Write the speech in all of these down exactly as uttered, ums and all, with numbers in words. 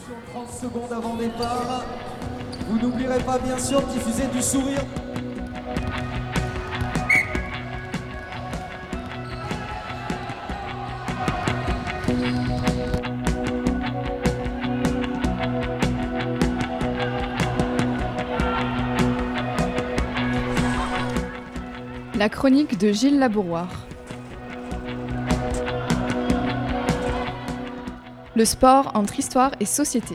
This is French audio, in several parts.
trente secondes avant départ. Vous n'oublierez pas bien sûr de diffuser du sourire. La chronique de Gilles Labouroire. Le sport entre histoire et société.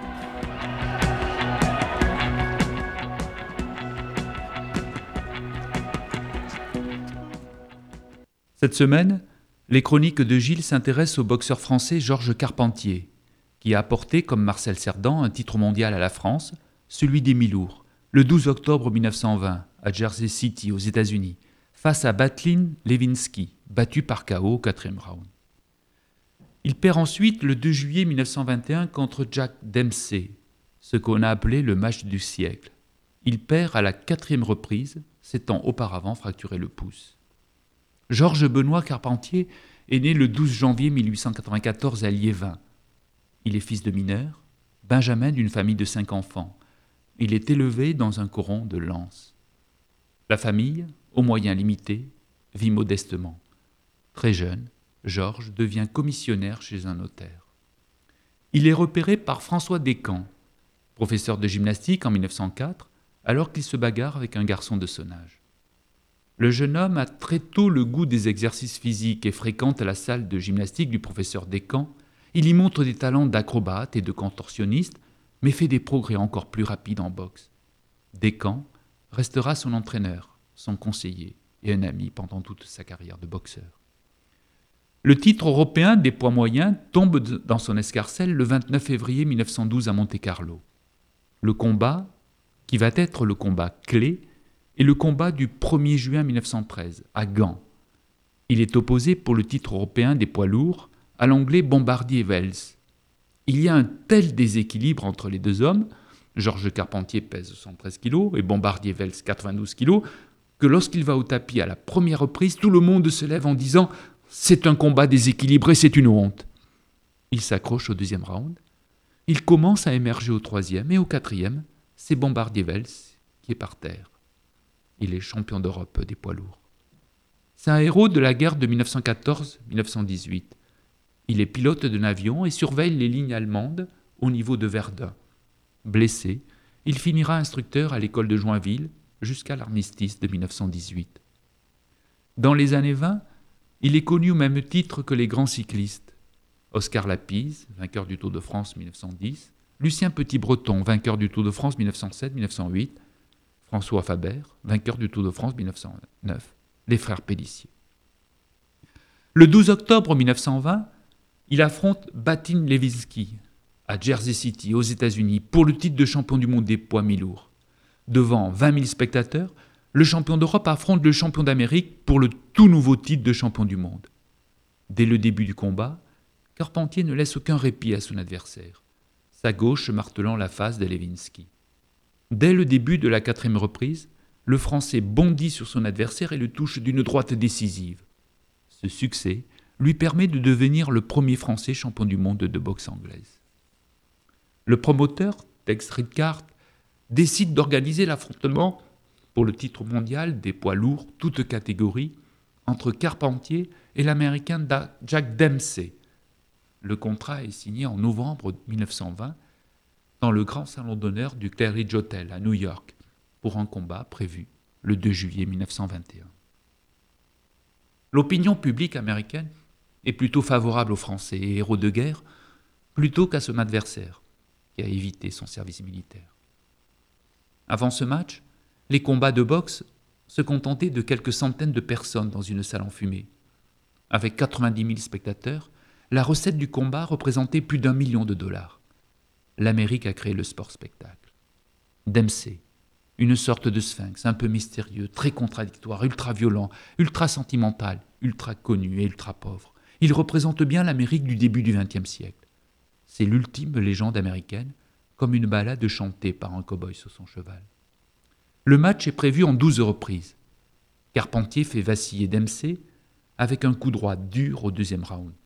Cette semaine, les chroniques de Gilles s'intéressent au boxeur français Georges Carpentier, qui a apporté, comme Marcel Cerdan, un titre mondial à la France, celui des mi-lourds, le douze octobre mille neuf cent vingt, à Jersey City, aux États-Unis, face à Batlin Lewinsky, battu par K O au quatrième round. Il perd ensuite le deux juillet mille neuf cent vingt et un contre Jack Dempsey, ce qu'on a appelé le match du siècle. Il perd à la quatrième reprise, s'étant auparavant fracturé le pouce. Georges Benoît Carpentier est né le douze janvier mille huit cent quatre-vingt-quatorze à Liévin. Il est fils de mineur, benjamin d'une famille de cinq enfants. Il est élevé dans un coron de Lens. La famille, aux moyens limités, vit modestement. Très jeune, Georges devient commissionnaire chez un notaire. Il est repéré par François Descamps, professeur de gymnastique en mille neuf cent quatre, alors qu'il se bagarre avec un garçon de son âge. Le jeune homme a très tôt le goût des exercices physiques et fréquente la salle de gymnastique du professeur Descamps. Il y montre des talents d'acrobate et de contorsionniste, mais fait des progrès encore plus rapides en boxe. Descamps restera son entraîneur, son conseiller et un ami pendant toute sa carrière de boxeur. Le titre européen des poids moyens tombe dans son escarcelle le vingt-neuf février mille neuf cent douze à Monte-Carlo. Le combat, qui va être le combat clé, est le combat du premier juin mille neuf cent treize, à Gand. Il est opposé pour le titre européen des poids lourds à l'anglais Bombardier-Wells. Il y a un tel déséquilibre entre les deux hommes, Georges Carpentier pèse soixante-treize kilos et Bombardier-Wells quatre-vingt-douze kilos, que lorsqu'il va au tapis à la première reprise, tout le monde se lève en disant « c'est un combat déséquilibré, c'est une honte ». Il s'accroche au deuxième round. Il commence à émerger au troisième et au quatrième, c'est Bombardier-Wells qui est par terre. Il est champion d'Europe des poids lourds. C'est un héros de la guerre de mille neuf cent quatorze mille neuf cent dix-huit. Il est pilote d'un avion et surveille les lignes allemandes au niveau de Verdun. Blessé, il finira instructeur à l'école de Joinville jusqu'à l'armistice de mille neuf cent dix-huit. Dans les années vingt, il est connu au même titre que les grands cyclistes. Oscar Lapise, vainqueur du Tour de France mille neuf cent dix, Lucien Petit-Breton, vainqueur du Tour de France mille neuf cent sept mille neuf cent huit, François Faber, vainqueur du Tour de France mille neuf cent neuf, les frères Pélissier. Le douze octobre mille neuf cent vingt, il affronte Batlin Lewinsky à Jersey City, aux États-Unis, pour le titre de champion du monde des poids mi-lourds. Devant vingt mille spectateurs, le champion d'Europe affronte le champion d'Amérique pour le tout nouveau titre de champion du monde. Dès le début du combat, Carpentier ne laisse aucun répit à son adversaire, sa gauche martelant la face de Lewinsky. Dès le début de la quatrième reprise, le Français bondit sur son adversaire et le touche d'une droite décisive. Ce succès lui permet de devenir le premier Français champion du monde de boxe anglaise. Le promoteur, Tex Rickard, décide d'organiser l'affrontement pour le titre mondial des poids lourds, toutes catégories, entre Carpentier et l'Américain Jack Dempsey. Le contrat est signé en novembre mille neuf cent vingt dans le grand salon d'honneur du Claridge Hotel à New York pour un combat prévu le deux juillet mille neuf cent vingt et un. L'opinion publique américaine est plutôt favorable aux Français et héros de guerre plutôt qu'à son adversaire qui a évité son service militaire. Avant ce match, les combats de boxe se contentaient de quelques centaines de personnes dans une salle enfumée. Avec quatre-vingt-dix mille spectateurs, la recette du combat représentait plus d'un million de dollars. L'Amérique a créé le sport-spectacle. Dempsey, une sorte de sphinx un peu mystérieux, très contradictoire, ultra-violent, ultra-sentimental, ultra-connu et ultra-pauvre. Il représente bien l'Amérique du début du vingtième siècle. C'est l'ultime légende américaine, comme une ballade chantée par un cow-boy sur son cheval. Le match est prévu en douze reprises. Carpentier fait vaciller Dempsey avec un coup droit dur au deuxième round.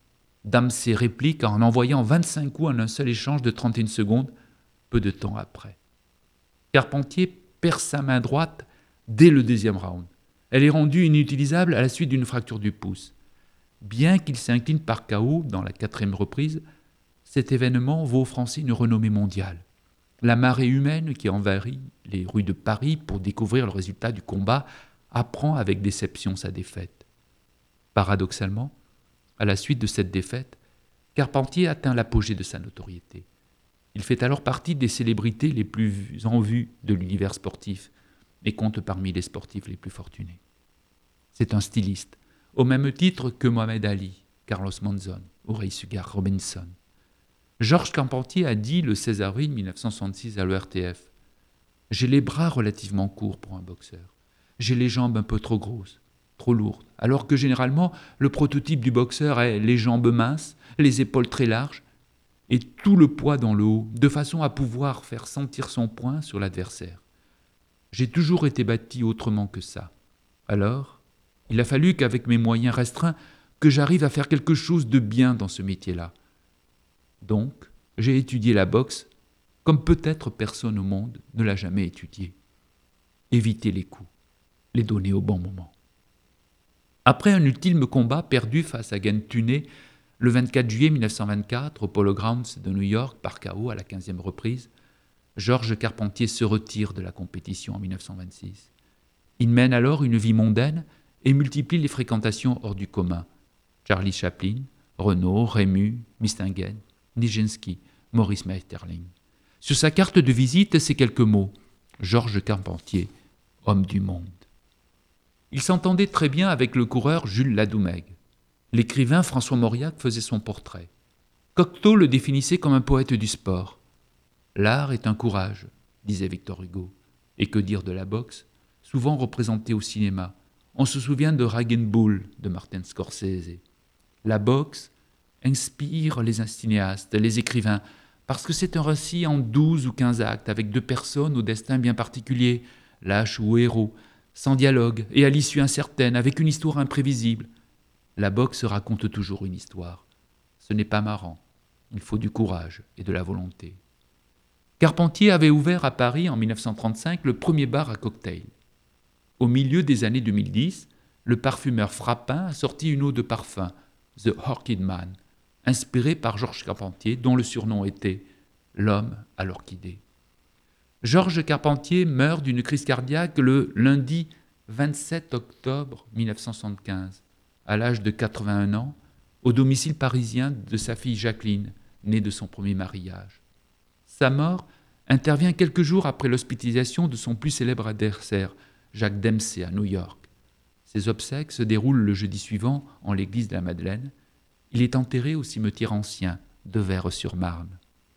Dempsey réplique en envoyant vingt-cinq coups en un seul échange de trente et une secondes, peu de temps après. Carpentier perd sa main droite dès le deuxième round. Elle est rendue inutilisable à la suite d'une fracture du pouce. Bien qu'il s'incline par K O dans la quatrième reprise, cet événement vaut aux Français une renommée mondiale. La marée humaine qui envahit les rues de Paris pour découvrir le résultat du combat apprend avec déception sa défaite. Paradoxalement, à la suite de cette défaite, Carpentier atteint l'apogée de sa notoriété. Il fait alors partie des célébrités les plus en vue de l'univers sportif et compte parmi les sportifs les plus fortunés. C'est un styliste, au même titre que Mohamed Ali, Carlos Monzon ou Ray Sugar Robinson. Georges Carpentier a dit le seize avril mille neuf cent soixante-six à l'O R T F « J'ai les bras relativement courts pour un boxeur. J'ai les jambes un peu trop grosses, trop lourdes, alors que généralement le prototype du boxeur est les jambes minces, les épaules très larges et tout le poids dans le haut, de façon à pouvoir faire sentir son poing sur l'adversaire. J'ai toujours été bâti autrement que ça. Alors, il a fallu qu'avec mes moyens restreints, que j'arrive à faire quelque chose de bien dans ce métier-là. Donc, j'ai étudié la boxe comme peut-être personne au monde ne l'a jamais étudiée. Éviter les coups, les donner au bon moment. » Après un ultime combat perdu face à Gane Tunney, le vingt-quatre juillet mille neuf cent vingt-quatre, au Polo Grounds de New York, par K O à la quinzième reprise, Georges Carpentier se retire de la compétition en mille neuf cent vingt-six. Il mène alors une vie mondaine et multiplie les fréquentations hors du commun. Charlie Chaplin, Renaud, Rému, Mistingen, Nijinsky, Maurice Maeterlinck. Sur sa carte de visite, ces quelques mots « Georges Carpentier, homme du monde ». Il s'entendait très bien avec le coureur Jules Ladoumègue. L'écrivain François Mauriac faisait son portrait. Cocteau le définissait comme un poète du sport. « L'art est un courage », disait Victor Hugo. Et que dire de la boxe, souvent représentée au cinéma. On se souvient de Raging Bull de Martin Scorsese. La boxe inspire les cinéastes, les écrivains, parce que c'est un récit en douze ou quinze actes, avec deux personnes au destin bien particulier, lâches ou héros, sans dialogue et à l'issue incertaine, avec une histoire imprévisible. La boxe raconte toujours une histoire. Ce n'est pas marrant. Il faut du courage et de la volonté. Carpentier avait ouvert à Paris en mille neuf cent trente-cinq le premier bar à cocktail. Au milieu des années deux mille dix, le parfumeur Frappin a sorti une eau de parfum, The Orchid Man, inspirée par Georges Carpentier, dont le surnom était l'homme à l'orchidée. Georges Carpentier meurt d'une crise cardiaque le lundi vingt-sept octobre mille neuf cent soixante-quinze, à l'âge de quatre-vingt-un ans, au domicile parisien de sa fille Jacqueline, née de son premier mariage. Sa mort intervient quelques jours après l'hospitalisation de son plus célèbre adversaire, Jack Dempsey, à New York. Ses obsèques se déroulent le jeudi suivant en l'église de la Madeleine. Il est enterré au cimetière ancien de Vaires-sur-Marne.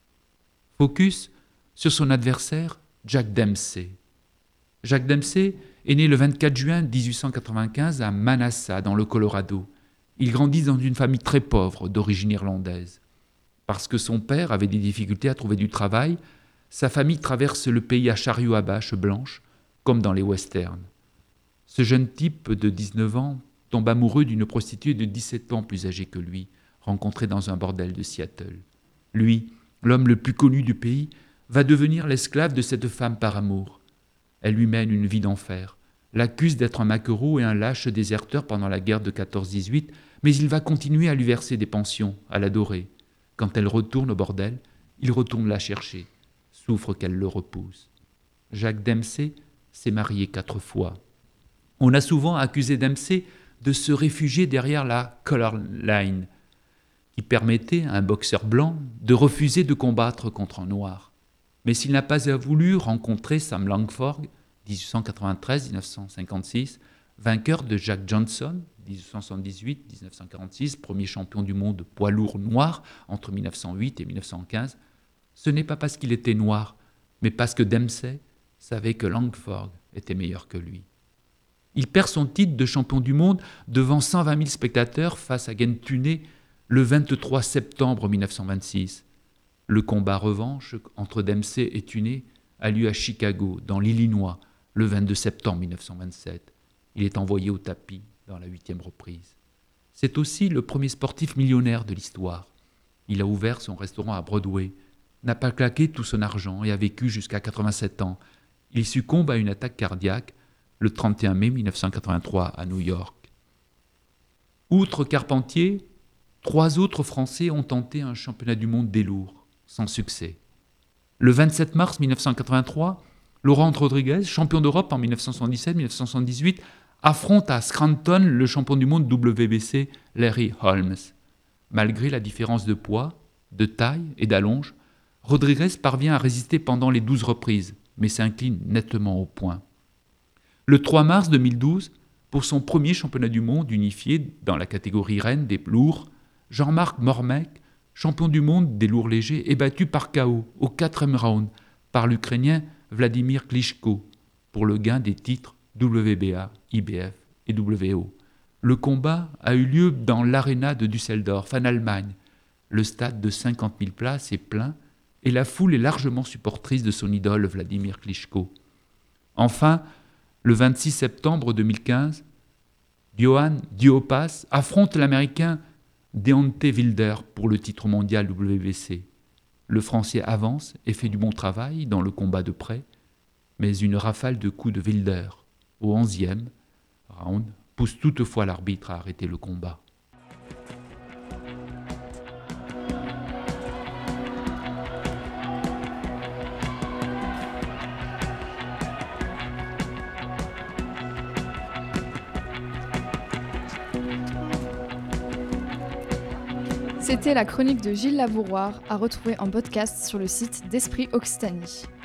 Focus sur son adversaire, Jack Dempsey. Jack Dempsey est né le vingt-quatre juin dix-huit cent quatre-vingt-quinze à Manassas, dans le Colorado. Il grandit dans une famille très pauvre d'origine irlandaise. Parce que son père avait des difficultés à trouver du travail, sa famille traverse le pays à chariot à bâche blanche, comme dans les westerns. Ce jeune type de dix-neuf ans tombe amoureux d'une prostituée de dix-sept ans plus âgée que lui, rencontrée dans un bordel de Seattle. Lui, l'homme le plus connu du pays, va devenir l'esclave de cette femme par amour. Elle lui mène une vie d'enfer, l'accuse d'être un maquereau et un lâche déserteur pendant la guerre de quatorze dix-huit, mais il va continuer à lui verser des pensions, à l'adorer. Quand elle retourne au bordel, il retourne la chercher, souffre qu'elle le repousse. Jack Dempsey s'est marié quatre fois. On a souvent accusé Dempsey de se réfugier derrière la color line, qui permettait à un boxeur blanc de refuser de combattre contre un noir. Mais s'il n'a pas voulu rencontrer Sam Langford, dix-huit cent quatre-vingt-treize à dix-neuf cent cinquante-six, vainqueur de Jack Johnson, dix-huit cent soixante-dix-huit à dix-neuf cent quarante-six, premier champion du monde poids lourd noir entre mille neuf cent huit et mille neuf cent quinze, ce n'est pas parce qu'il était noir, mais parce que Dempsey savait que Langford était meilleur que lui. Il perd son titre de champion du monde devant cent vingt mille spectateurs face à Gane Tunney le vingt-trois septembre mille neuf cent vingt-six. Le combat revanche entre Dempsey et Tunney a lieu à Chicago, dans l'Illinois, le vingt-deux septembre mille neuf cent vingt-sept. Il est envoyé au tapis dans la huitième reprise. C'est aussi le premier sportif millionnaire de l'histoire. Il a ouvert son restaurant à Broadway, n'a pas claqué tout son argent et a vécu jusqu'à quatre-vingt-sept ans. Il succombe à une attaque cardiaque le trente et un mai mille neuf cent quatre-vingt-trois à New York. Outre Carpentier, trois autres Français ont tenté un championnat du monde des lourds, sans succès. Le vingt-sept mars mille neuf cent quatre-vingt-trois, Laurent Rodriguez, champion d'Europe en mille neuf cent soixante-dix-sept mille neuf cent soixante-dix-huit, affronte à Scranton le champion du monde W B C, Larry Holmes. Malgré la différence de poids, de taille et d'allonge, Rodriguez parvient à résister pendant les douze reprises, mais s'incline nettement au point. Le trois mars deux mille douze, pour son premier championnat du monde unifié dans la catégorie reine des lourds, Jean-Marc Mormec, champion du monde des lourds légers, est battu par K O au quatrième round par l'Ukrainien Vladimir Klitschko pour le gain des titres W B A, I B F et W O. Le combat a eu lieu dans l'Arena de Düsseldorf, en Allemagne. Le stade de cinquante mille places est plein et la foule est largement supportrice de son idole Vladimir Klitschko. Enfin, le vingt-six septembre deux mille quinze, Johann Duhaupas affronte l'Américain Deontay Wilder pour le titre mondial W B C. Le Français avance et fait du bon travail dans le combat de près, mais une rafale de coups de Wilder au onzième round pousse toutefois l'arbitre à arrêter le combat. C'était la chronique de Gilles Labouroire, à retrouver en podcast sur le site d'Esprit Occitanie.